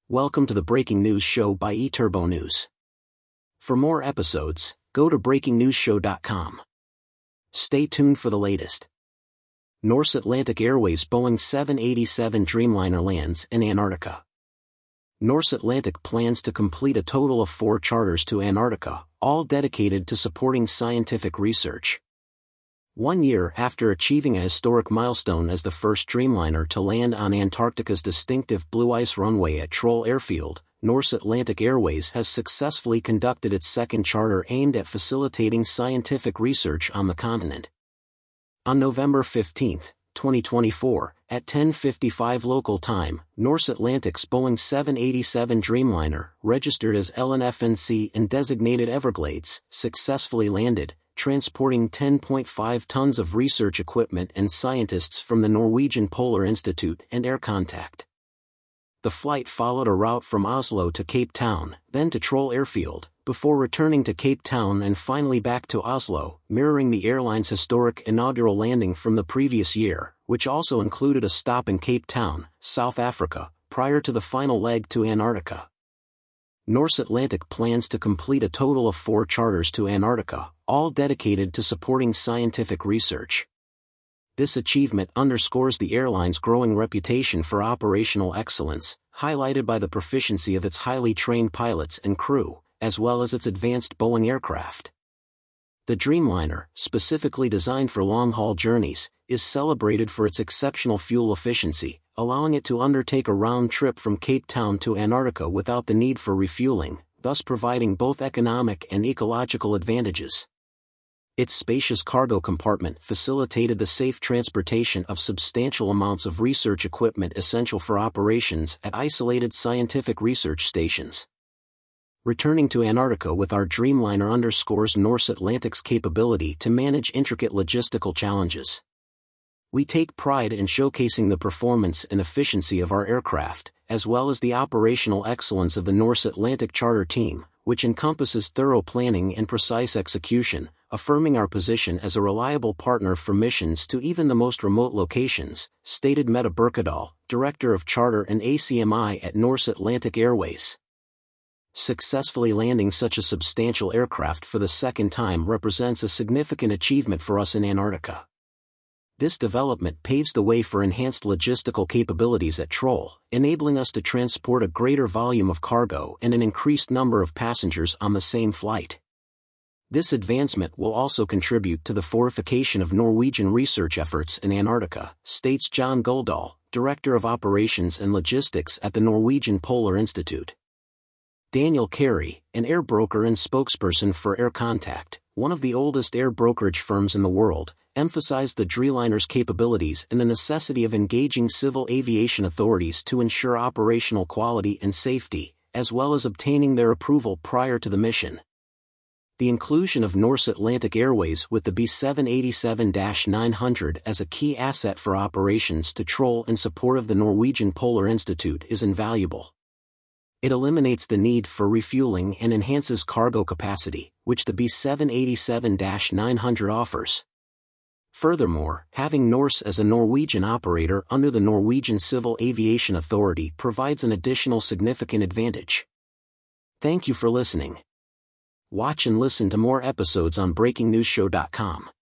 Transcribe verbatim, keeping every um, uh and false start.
Welcome to the Breaking News Show by eTurbo News. For more episodes, go to breaking news show dot com. Stay tuned for the latest. Norse Atlantic Airways Boeing seven eighty-seven Dreamliner lands in Antarctica. Norse Atlantic plans to complete a total of four charters to Antarctica, all dedicated to supporting scientific research. One year after achieving a historic milestone as the first Dreamliner to land on Antarctica's distinctive blue ice runway at Troll Airfield, Norse Atlantic Airways has successfully conducted its second charter aimed at facilitating scientific research on the continent. On November fifteenth, twenty twenty-four, at ten fifty-five local time, Norse Atlantic's Boeing seven eighty-seven Dreamliner, registered as L N F N C and designated Everglades, successfully landed, transporting ten point five tons of research equipment and scientists from the Norwegian Polar Institute and Air Contact. The flight followed a route from Oslo to Cape Town, then to Troll Airfield, before returning to Cape Town and finally back to Oslo, mirroring the airline's historic inaugural landing from the previous year, which also included a stop in Cape Town, South Africa, prior to the final leg to Antarctica. Norse Atlantic plans to complete a total of four charters to Antarctica, all dedicated to supporting scientific research. This achievement underscores the airline's growing reputation for operational excellence, highlighted by the proficiency of its highly trained pilots and crew, as well as its advanced Boeing aircraft. The Dreamliner, specifically designed for long-haul journeys, is celebrated for its exceptional fuel efficiency, allowing it to undertake a round trip from Cape Town to Antarctica without the need for refueling, thus providing both economic and ecological advantages. Its spacious cargo compartment facilitated the safe transportation of substantial amounts of research equipment essential for operations at isolated scientific research stations. Returning to Antarctica with our Dreamliner underscores Norse Atlantic's capability to manage intricate logistical challenges. We take pride in showcasing the performance and efficiency of our aircraft, as well as the operational excellence of the Norse Atlantic charter team, which encompasses thorough planning and precise execution, affirming our position as a reliable partner for missions to even the most remote locations, stated Mette Birkedal, Director of Charter and A C M I at Norse Atlantic Airways. Successfully landing such a substantial aircraft for the second time represents a significant achievement for us in Antarctica. This development paves the way for enhanced logistical capabilities at Troll, enabling us to transport a greater volume of cargo and an increased number of passengers on the same flight. This advancement will also contribute to the fortification of Norwegian research efforts in Antarctica, states John Goldal, Director of Operations and Logistics at the Norwegian Polar Institute. Daniel Carey, an air broker and spokesperson for Air Contact, one of the oldest air brokerage firms in the world, emphasized the Dreamliner's capabilities and the necessity of engaging civil aviation authorities to ensure operational quality and safety, as well as obtaining their approval prior to the mission. The inclusion of Norse Atlantic Airways with the B seven eighty-seven nine hundred as a key asset for operations to Troll in support of the Norwegian Polar Institute is invaluable. It eliminates the need for refueling and enhances cargo capacity, which the B seven eighty-seven nine hundred offers. Furthermore, having Norse as a Norwegian operator under the Norwegian Civil Aviation Authority provides an additional significant advantage. Thank you for listening. Watch and listen to more episodes on breaking news show dot com.